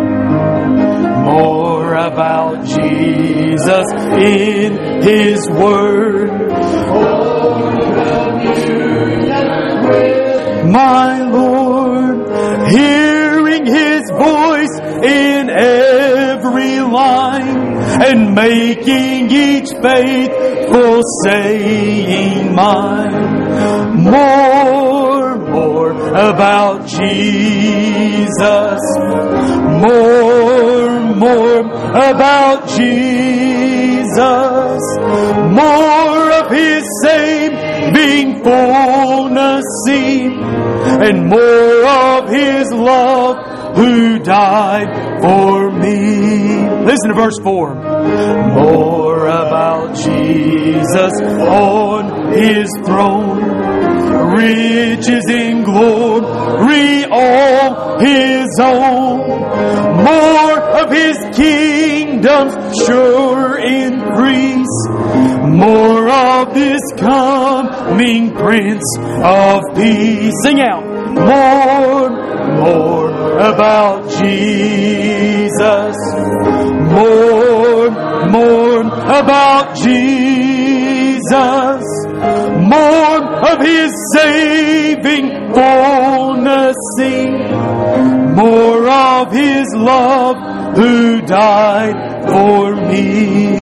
More about Jesus in His Word. My Lord, hearing His voice in every line, and making each faithful saying mine. More about Jesus. More about Jesus. More of His saving fullness seen, and more of His love who died for me. Listen to verse 4. More about Jesus on His throne, riches in glory all His own. More of His kingdom's sure increase, more of this coming Prince of Peace. Sing out. More about Jesus. More about Jesus. More of His saving fullness seen, more of His love who died for me.